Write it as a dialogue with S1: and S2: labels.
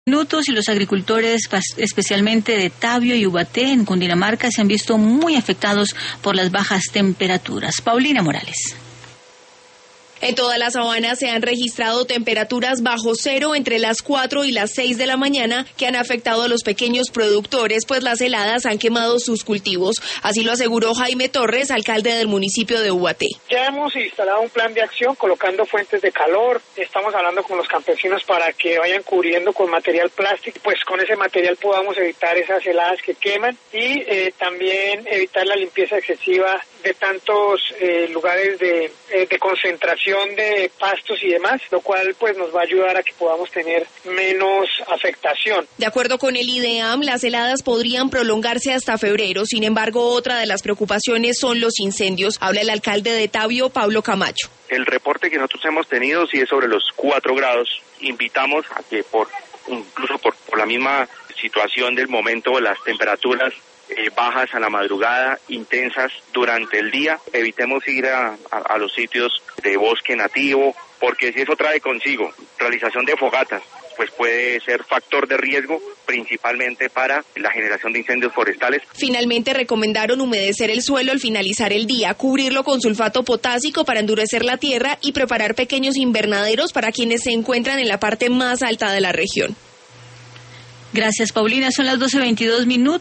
S1: Minutos y los agricultores, especialmente de Tabio y Ubaté en Cundinamarca, se han visto muy afectados por las bajas temperaturas. Paulina Morales.
S2: En toda la sabana se han registrado temperaturas bajo cero entre las 4 y las 6 de la mañana que han afectado a los pequeños productores, pues las heladas han quemado sus cultivos. Así lo aseguró Jaime Torres, alcalde del municipio de Ubaté.
S3: Ya hemos instalado un plan de acción colocando fuentes de calor. Estamos hablando con los campesinos para que vayan cubriendo con material plástico, pues con ese material podamos evitar esas heladas que queman y también evitar la limpieza excesiva de tantos lugares de concentración de pastos y demás, lo cual pues nos va a ayudar a que podamos tener menos afectación.
S2: De acuerdo con el IDEAM, las heladas podrían prolongarse hasta febrero. Sin embargo, otra de las preocupaciones son los incendios. Habla el alcalde de Tabio, Pablo Camacho.
S4: El reporte que nosotros hemos tenido sí es sobre los 4 grados. Invitamos a que incluso por la misma situación del momento, las temperaturas bajas a la madrugada, intensas durante el día, evitemos ir a los sitios de bosque nativo, porque si eso trae consigo realización de fogatas, pues puede ser factor de riesgo, principalmente para la generación de incendios forestales.
S2: Finalmente recomendaron humedecer el suelo al finalizar el día, cubrirlo con sulfato potásico para endurecer la tierra y preparar pequeños invernaderos para quienes se encuentran en la parte más alta de la región.
S1: Gracias, Paulina. Son las 12:22 minutos.